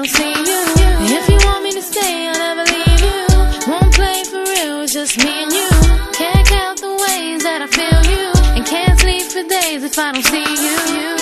don't see you. If you want me to stay, I'll never leave you. Won't play for real, it's just me and you. Can't count the ways that I feel you, and can't sleep for days if I don't see you.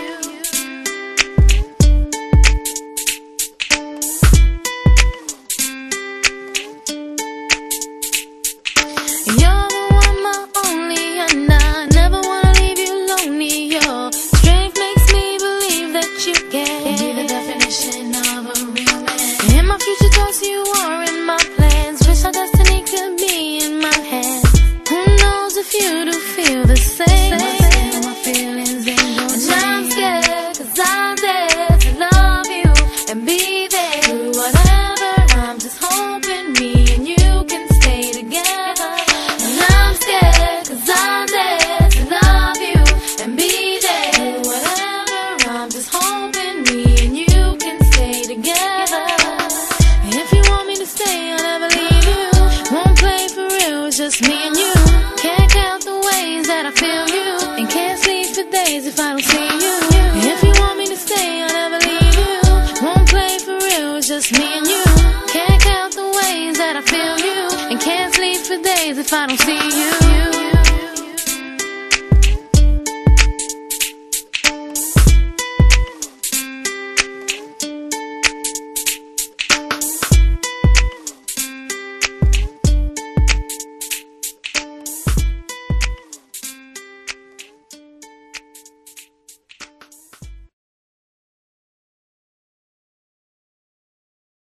You're the one, my only, and I never wanna leave you lonely. Your strength makes me believe that you can be the definition of a real man. In my future thoughts, you are in my plans. Wish our destiny could be in my hands. Who knows if you do feel the same? My feelings ain't gonna change. And I'm scared, 'cause I'm there to love you and be there through whatever. I'm just hoping me and you can stay together. And I'm scared, 'cause I'm there to love you and be there through whatever. I'm just hoping me and you can stay together. If you want me to stay, I'll never leave you. Won't play for real, it's just me and you. Can't count the ways that I feel you, and can't sleep for days if I don't see you. If you want me to stay, I'll never leave you. Won't play for real, it's just me and you. Can't count the ways that I feel you, and can't sleep for days if I don't see you.